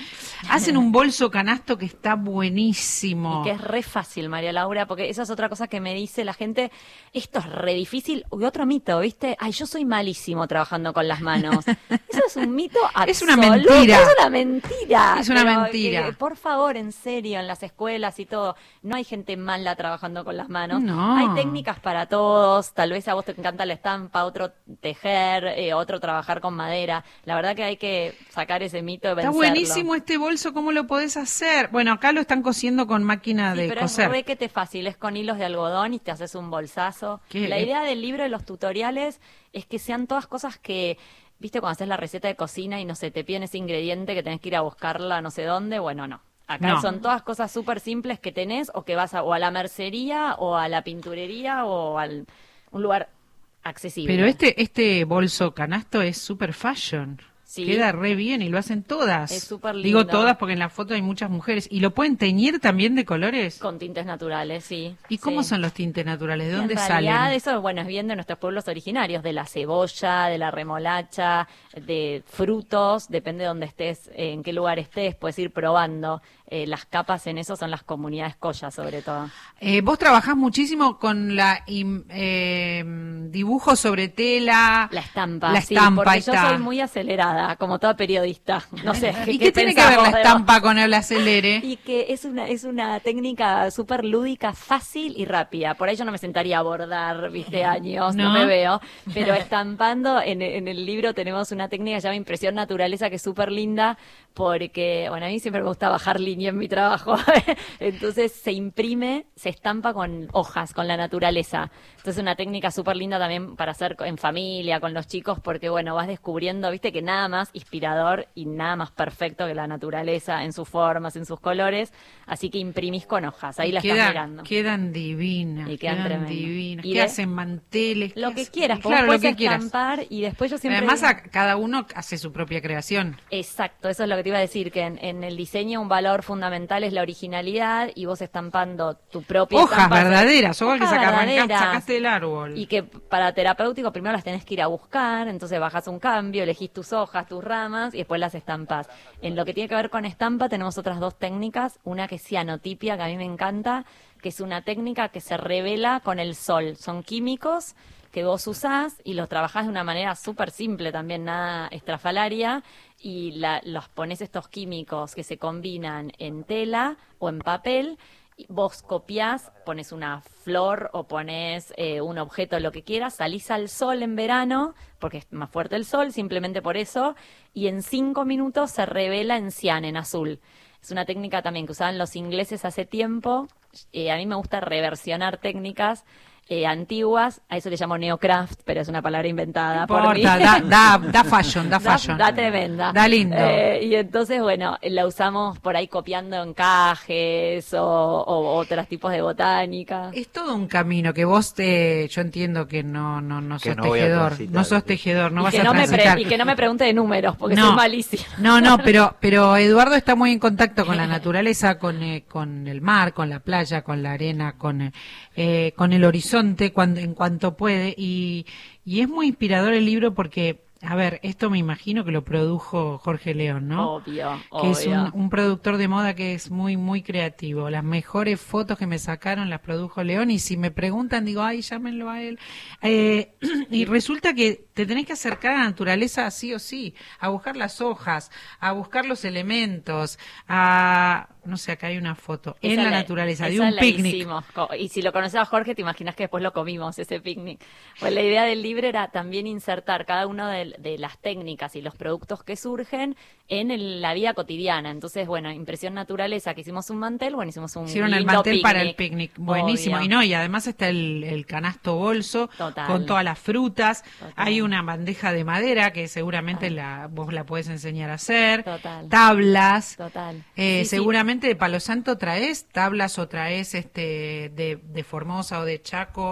A: hacen un bolso canasto que está buenísimo.
B: Y que es re fácil, María Laura, porque esa es otra cosa que me dice la gente, esto es re difícil. Y otro mito, ¿viste? Ay, yo soy malísimo trabajando con las manos. Eso es un mito absoluto.
A: Es una mentira.
B: Es una mentira.
A: Es una
B: Pero,
A: mentira.
B: eh, por favor, en serio, en las escuelas y todo, no hay gente mala trabajando con las manos.
A: No.
B: Hay técnicas para todos. Tal vez a vos te encanta la estampa, otro tejer, eh, otro trabajar con madera. La verdad que hay que sacar ese mito de vencerlo.
A: Está buenísimo este bolso, ¿cómo lo podés hacer? Bueno, acá lo están cosiendo con máquina
B: Sí,
A: de
B: pero
A: coser.
B: es re que te fácil, es con hilos de algodón y te haces un bolsazo.
A: ¿Qué?
B: La idea del libro de los tutoriales es que sean todas cosas que, viste, cuando haces la receta de cocina y no sé, te piden ese ingrediente que tenés que ir a buscarla no sé dónde, bueno, no. Acá
A: No.
B: son todas cosas súper simples que tenés o que vas a, o a la mercería o a la pinturería o a un lugar accesible.
A: Pero este este bolso canasto es super fashion.
B: Sí.
A: Queda re bien y lo hacen todas.
B: Es súper lindo.
A: Digo todas porque en la foto hay muchas mujeres. ¿Y lo pueden teñir también de colores?
B: Con tintes naturales, sí.
A: ¿Y cómo
B: Sí.
A: son los tintes naturales? ¿De
B: Y
A: dónde
B: en realidad,
A: salen?
B: eso, bueno, es bien de nuestros pueblos originarios, de la cebolla, de la remolacha, de frutos, depende de dónde estés, en qué lugar estés, puedes ir probando. Eh, las capas en eso son las comunidades collas, sobre todo.
A: Eh, vos trabajás muchísimo con la im- eh, dibujo sobre tela.
B: La estampa,
A: La
B: sí,
A: estampa,
B: porque
A: ahí
B: yo
A: está.
B: soy muy acelerada, como toda periodista. No sé,
A: ¿Y qué tiene que ver la
B: pensamos de vos?
A: estampa con el acelere?
B: Y que es una es una técnica súper lúdica, fácil y rápida. Por ahí yo no me sentaría a bordar, viste, años, no,
A: ¿No?
B: me veo. Pero estampando, en, en el libro tenemos una técnica que se llama impresión naturaleza, que es súper linda, porque, bueno, a mí siempre me gusta bajar línea en mi trabajo. Entonces se imprime, se estampa con hojas, con la naturaleza. Entonces una técnica súper linda también para hacer en familia, con los chicos, porque, bueno, vas descubriendo, viste, que nada más inspirador y nada más perfecto que la naturaleza en sus formas, en sus colores. Así que imprimís con hojas, ahí
A: Y
B: la
A: queda-
B: estás mirando.
A: Quedan divinas.
B: Y quedan tremendas.
A: divinas.
B: Y
A: ¿Qué
B: de-
A: hacen? Manteles.
B: Lo
A: ¿Qué
B: que
A: hacen?
B: quieras, vos
A: Claro, lo
B: puedes
A: que quieras.
B: estampar y después yo siempre...
A: Además, a- cada uno hace su propia creación.
B: Exacto, eso es lo que te iba a decir, que en, en el diseño un valor fundamental es la originalidad y vos estampando tu propia
A: Hojas
B: estampa,
A: verdaderas, hojas que
B: hojas
A: saca- arrancaste-
B: verdaderas.
A: sacaste del árbol.
B: Y que para terapéutico primero las tenés que ir a buscar, entonces bajas un cambio, elegís tus hojas, tus ramas y después las estampas. En lo que tiene que ver con estampa tenemos otras dos técnicas, una que es cianotipia, que a mí me encanta, que es una técnica que se revela con el sol. Son químicos que vos usás y los trabajás de una manera súper simple también, nada estrafalaria, y la- los pones estos químicos que se combinan en tela o en papel, y vos copiás, pones una flor o pones eh, un objeto, lo que quieras, salís al sol en verano, porque es más fuerte el sol, simplemente por eso, y en cinco minutos se revela en cian, en azul. Es una técnica también que usaban los ingleses hace tiempo. Eh, a mí me gusta reversionar técnicas eh, antiguas. A eso le llamo neocraft, pero es una palabra inventada por mí.
A: Importa, da, da, da fashion, da fashion.
B: Da, da tremenda.
A: Da lindo.
B: Eh, y entonces, bueno, la usamos por ahí copiando encajes o, o otros tipos de botánica.
A: Es todo un camino que vos te, yo entiendo que no, no, no
D: Que
A: sos
D: no voy a
A: tejedor,
D: transitar.
A: no sos tejedor, no
B: y,
A: vas
B: que
A: a
B: no me pre-
A: transitar.
B: y que no me pregunte de números, porque
A: No.
B: soy malísima.
A: No, no, pero, pero Eduardo está muy en contacto con la naturaleza, con, eh, con el mar, con la playa, con la arena, con, eh, eh, con el horizonte cuando, en cuanto puede. Y, y es muy inspirador el libro porque, a ver, esto me imagino que lo produjo Jorge León, ¿no?
B: Obvio,
A: Que es un,
B: obvio.
A: un productor de moda que es muy, muy creativo. Las mejores fotos que me sacaron las produjo León y si me preguntan digo, ay, llámenlo a él. Eh, y resulta que te tenés que acercar a la naturaleza sí o sí, a buscar las hojas, a buscar los elementos, a... No sé, acá hay una foto. En
B: Esa
A: la
B: la-
A: naturaleza, de
B: esa
A: un
B: la
A: picnic.
B: hicimos. Co- Y si lo conoces a Jorge, te imaginas que después lo comimos, ese picnic. Pues la idea del libro era también insertar cada una de, de las técnicas y los productos que surgen en el- la vida cotidiana. Entonces, bueno, impresión naturaleza, que hicimos un mantel, bueno, hicimos un
A: Hicieron el
B: lindo
A: mantel
B: picnic.
A: para el picnic, buenísimo.
B: Obvio.
A: Y no, y además está el, el canasto bolso
B: Total.
A: con todas las frutas. Hay una bandeja de madera que seguramente la, vos la podés enseñar a hacer.
B: Total.
A: Tablas.
B: Total.
A: Eh,
B: Sí, sí.
A: seguramente de Palo Santo traes tablas o traes este de, de Formosa o de Chaco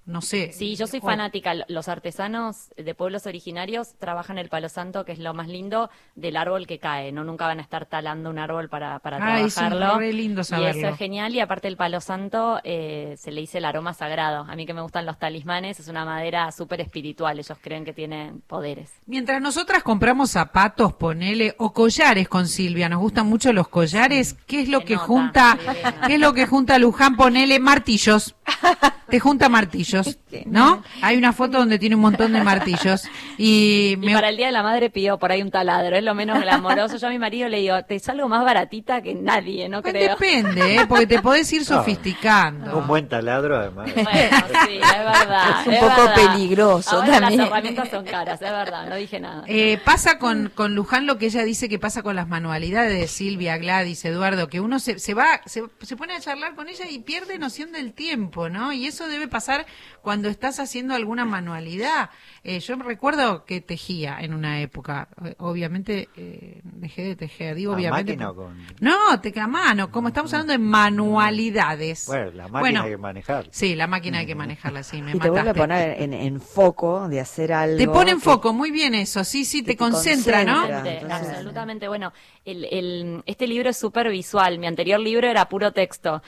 A: no sé.
B: Sí, yo soy
A: o-
B: fanática. Los artesanos de pueblos originarios trabajan el palo santo, que es lo más lindo del árbol que cae. No nunca van a estar talando un árbol para, para
A: Ay, eso es
B: trabajarlo.
A: re lindo
B: Y
A: saberlo.
B: eso es genial. Y aparte el palo santo eh, se le dice el aroma sagrado. A mí que me gustan los talismanes, es una madera súper espiritual. Ellos creen que tiene poderes.
A: Mientras nosotras compramos zapatos, ponele, o collares con Silvia, nos gustan mucho los collares, ¿qué es lo que junta, qué es lo que junta Luján? Ponele martillos, te junta martillos, ¿no? Hay una foto donde tiene un montón de martillos y,
B: Y
A: me-
B: para el Día de la Madre pidió por ahí un taladro, es lo menos glamoroso. Yo a mi marido le digo, te salgo más baratita que nadie, no
A: pues
B: creo.
A: depende, ¿eh? Porque te podés ir
D: No.
A: sofisticando.
D: Un buen taladro, además.
B: Bueno, sí, es verdad.
S: Es un
B: es
S: poco
B: verdad.
S: peligroso
B: Ahora
S: también.
B: las herramientas son caras, es verdad, no dije nada.
A: Eh, pasa con, con Luján lo que ella dice que pasa con las manualidades de Silvia, Gladys, Eduardo, que uno se, se va, se, se pone a charlar con ella y pierde noción del tiempo, ¿no? Y eso debe pasar cuando estás haciendo alguna manualidad. Eh, yo me recuerdo que tejía en una época, Eh, obviamente eh, dejé de tejer, digo
D: ¿A
A: obviamente.
D: máquina
A: por-
D: o con...?
A: No, te a mano, como estamos hablando de manualidades.
D: Bueno, la máquina
A: Bueno,
D: hay que manejar.
A: sí, la máquina hay que manejarla, sí, me
C: Y te vuelve a
A: mataste.
C: poner en, en foco de hacer algo.
A: Te pone en
C: que-
A: foco, muy bien eso, sí, sí, te,
C: te
A: concentra, ¿no?
C: concentra.
B: Absolutamente, absolutamente. Bueno, el, el, este libro es súper visual. Mi anterior libro era puro texto,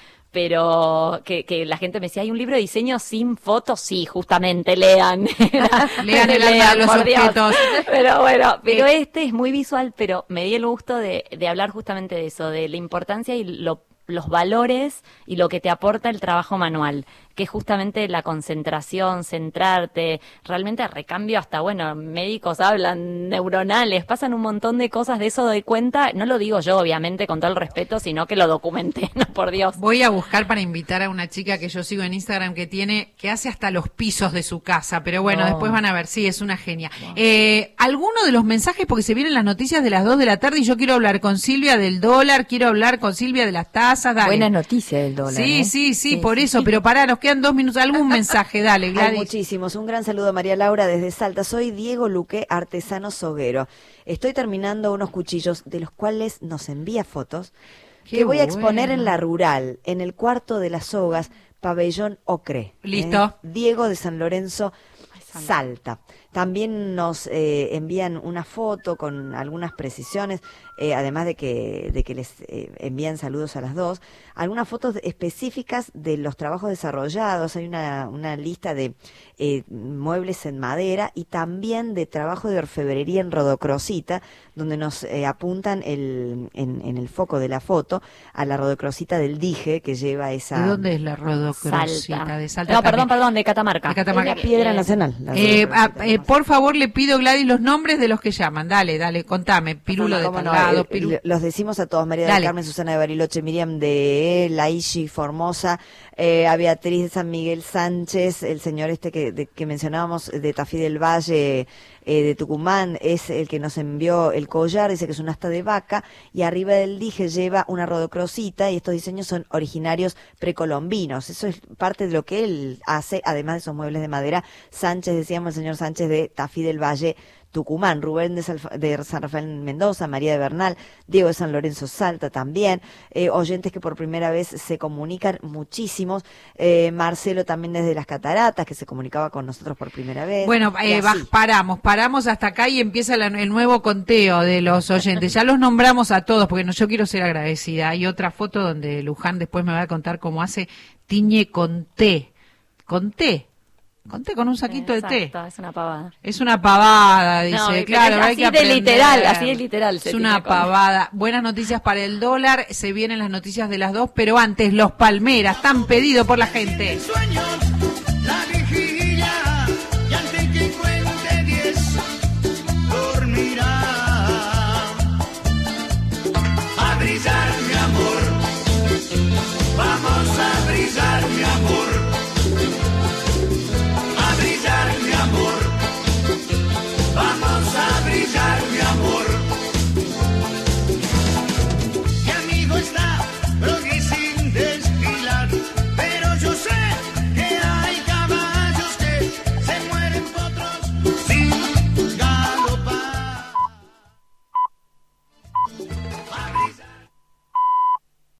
B: pero que, que la gente me decía, ¿hay un libro de diseño sin fotos? Sí, justamente, lean.
A: Lean el alma de los
B: por Dios.
A: objetos.
B: Pero bueno, pero
A: Eh,
B: este es muy visual, pero me di el gusto de, de hablar justamente de eso, de la importancia y lo los valores y lo que te aporta el trabajo manual, que es justamente la concentración, centrarte, realmente a recambio hasta, bueno, médicos hablan, neuronales, pasan un montón de cosas, de eso doy cuenta, no lo digo yo obviamente con todo el respeto, sino que lo documenté, no por Dios.
A: Voy a buscar para invitar a una chica que yo sigo en Instagram que tiene, que hace hasta los pisos de su casa, pero bueno,
S: No.
A: después van a ver, sí, es una genia. Eh, ¿alguno de los mensajes, porque se vienen las noticias de las dos de la tarde y yo quiero hablar con Silvia del dólar, quiero hablar con Silvia de las tasas, dale.
S: Buena noticia del dólar.
A: Sí,
S: ¿eh?
A: sí, sí, por eso, pero pará, nos quedan dos minutos, algún mensaje, dale,
C: Hay
A: Gladys.
C: muchísimos. Un gran saludo a María Laura desde Salta. Soy Diego Luque, artesano soguero. Estoy terminando unos cuchillos de los cuales nos envía fotos
A: Qué
C: que voy a exponer
A: bueno.
C: en la rural, en el cuarto de las sogas, pabellón Ocre.
A: Listo.
C: ¿eh? Diego de San Lorenzo, Salta. También nos eh, envían una foto con algunas precisiones, eh, además de que, de que les eh, envían saludos a las dos, algunas fotos específicas de los trabajos desarrollados. Hay una, una lista de eh, muebles en madera y también de trabajo de orfebrería en rodocrosita, donde nos eh, apuntan el, en, en el foco de la foto a la rodocrosita del dije que lleva esa...
A: ¿De dónde es la rodocrosita?
B: Salta.
A: De Salta
B: No,
A: también.
B: perdón, perdón, de Catamarca.
A: De Catamarca.
C: Es la piedra
B: Eh,
C: nacional. la
A: Eh,
C: rodocrosita.
A: a- eh, por favor, le pido, Gladys, los nombres de los que llaman. Dale, dale, contame. Pirulo de
C: ¿Cómo
A: tal
C: no?
A: lado,
C: Eh,
A: Piru-
C: le- Los decimos a todos: María del
A: Dale.
C: Carmen, Susana de Bariloche, Miriam de Laishi, Formosa, eh, a Beatriz de San Miguel Sánchez, el señor este que, de- que mencionábamos de Tafí del Valle, eh, de Tucumán, es el que nos envió el collar, dice que es un asta de vaca, y arriba del dije lleva una rodocrosita, y estos diseños son originarios precolombinos. Eso es parte de lo que él hace, además de esos muebles de madera. Sánchez, decíamos, el señor Sánchez de Tafí del Valle, Tucumán, Rubén de, Salfa- de San Rafael Mendoza, María de Bernal, Diego de San Lorenzo Salta también, eh, oyentes que por primera vez se comunican, muchísimos, eh, Marcelo también desde Las Cataratas, que se comunicaba con nosotros por primera vez.
A: Bueno,
C: Y
A: eh,
C: así.
A: baj- paramos, paramos hasta acá y empieza la- el nuevo conteo de los oyentes. Ya los nombramos a todos porque no, yo quiero ser agradecida. Hay otra foto donde Luján después me va a contar cómo hace tiñe con té. Con té. Con té, con un saquito de té.
B: Exacto, es una pavada.
A: Es una pavada, dice,
B: No, pero
A: claro,
B: es
A: hay
B: así
A: que
B: de
A: aprender.
B: literal, así de literal se
A: Es una
B: tiene con-
A: pavada. Buenas noticias para el dólar, se vienen las noticias de las dos, pero antes los palmeras, tan pedido por la gente.
E: Sueño